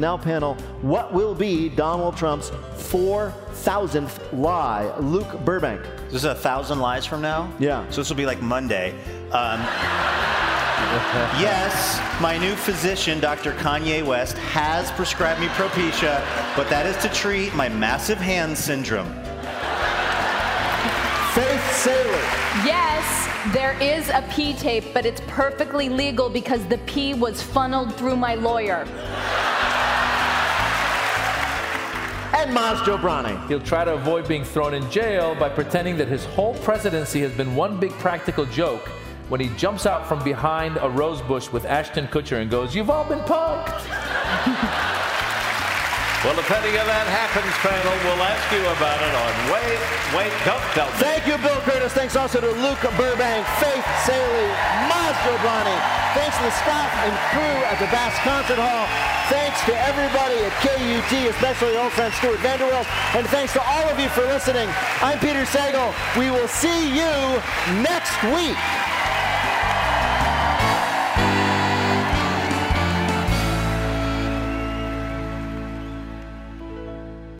now panel what will be Donald Trump's 4,000th lie. Luke Burbank. This is 1,000 lies from now? Yeah. So this will be like Monday. Yes, my new physician, Dr. Kanye West, has prescribed me Propecia, but that is to treat my massive hand syndrome. Faith Saylor. Yes, there is a pee tape, but it's perfectly legal because the pee was funneled through my lawyer. And Maz Jobrani. He'll try to avoid being thrown in jail by pretending that his whole presidency has been one big practical joke when he jumps out from behind a rose bush with Ashton Kutcher and goes, "You've all been punked." Well, if any of that happens, panel, we'll ask you about it on Wait, Don't Tell Me. Thank you, Bill Curtis. Thanks also to Luke Burbank, Faith Saylor, Maz Jobrani. Thanks to the staff and crew at the Bass Concert Hall. Thanks to everybody at KUT, especially old friend Stuart Vanderwill. And thanks to all of you for listening. I'm Peter Sagal. We will see you next week.